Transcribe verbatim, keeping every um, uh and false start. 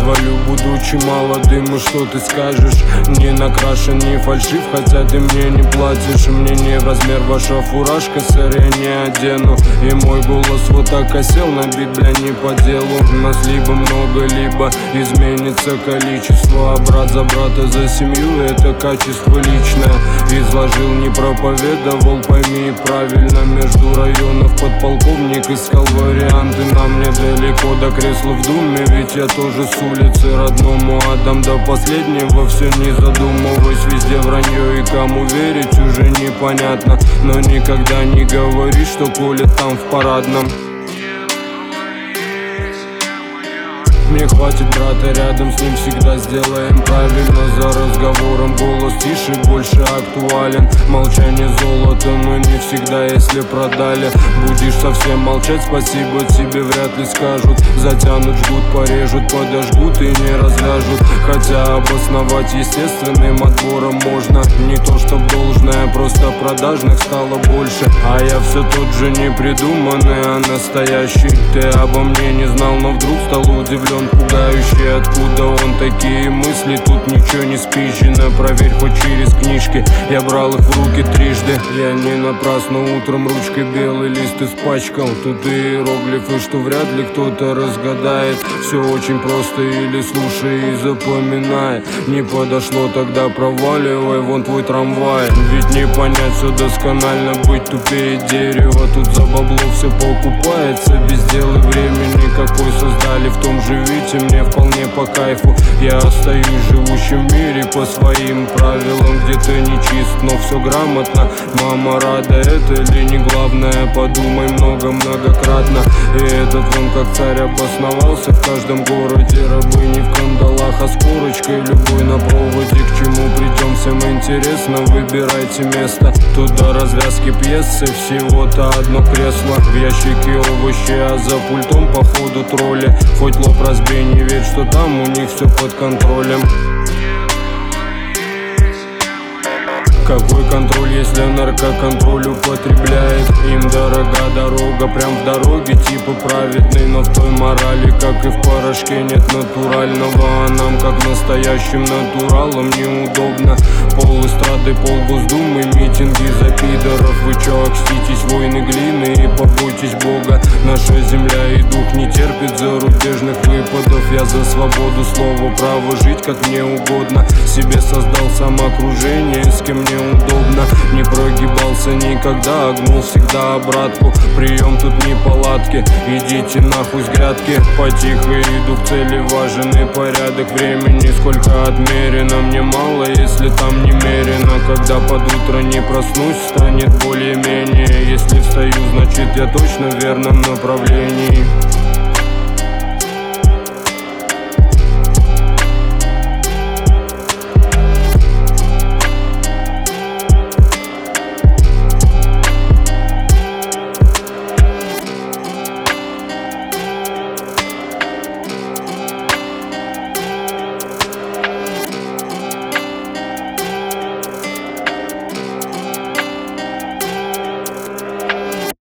позволю, будучи молодым. И что ты скажешь? Не накрашен, не фальшив, хотя ты мне не платишь. Мне не в размер ваша фуражка, сэр, я не одену. И мой голос вот так осел на бит, бля, не по делу. Нас либо много, либо изменится количество. А брат за брата, за семью, это качество личное. Изложил, не проповедовал, пойми правильно. Между районов подполковник искал варианты. Нам недалеко до кресла в думе, ведь я тоже с улицы. Родному отдам до последнего, все не задумываясь. Везде вранье, и кому верить уже непонятно. Но никогда не говори, что Коля там в парадном. Мне хватит брата, рядом с ним всегда сделаем правильно. За разговором голос тише, больше актуален. Молчание золото, но не всегда, если продали. Будешь совсем молчать, спасибо тебе вряд ли скажут. Затянут, жгут, порежут, подожгут и не развяжут. Хотя обосновать естественным отбором можно. Не то чтоб должное, просто продажных стало больше. А я все тот же не придуманный, а настоящий. Ты обо мне не знал, но вдруг стал удивлен. Пугающий, откуда он такие мысли? Тут ничего не спизжено, проверь хоть через книжки. Я брал их в руки трижды. Я не напрасно утром ручкой белый лист испачкал. Тут иероглифы, что вряд ли кто-то разгадает. Все очень просто, или слушай и запоминай. Не подошло, тогда проваливай, вон твой трамвай. Ведь не понять все досконально, быть тупее дерева. Тут за бабло все покупается, без дела времени какой создали, в том же видите, мне вполне по кайфу. Я остаюсь живущим в мире по своим правилам. Где-то нечист, но все грамотно. Мама рада, это ли не главное? Подумай много, многократно. И этот вон как царь обосновался в каждом городе. Рабы не в кандалах, а с корочкой любой на проводе. К чему придем, всем интересно, выбирайте место. Туда развязки пьесы, всего-то одно кресло. В ящике овощи, а за пультом походу тролли. Хоть лоб разбей, не верь, что там у них все под контролем. Какой контроль, если наркоконтроль употребляет? Им дорога дорога, прям в дороге типа праведный. Но в той морали, как и в порошке, нет натурального. А нам, как настоящим натуралам, неудобно. Пол эстрады, пол Госдумы, митинги за пидоров. Вы чё, окститесь, войны глины и побойтесь Бога. Наша земля и дух не терпит зарубежных выпадов. Я за свободу слова, право жить как мне угодно. Себе создал сам окружение, с кем мне удобно. Не прогибался никогда, огнул всегда обратку. Прием тут не палатки, идите нахуй с грядки. Потихо иду к цели, важен и порядок времени. Сколько отмерено, мне мало, если там немерено. Когда под утро не проснусь, станет более-менее. Если встаю, значит я точно в верном направлении.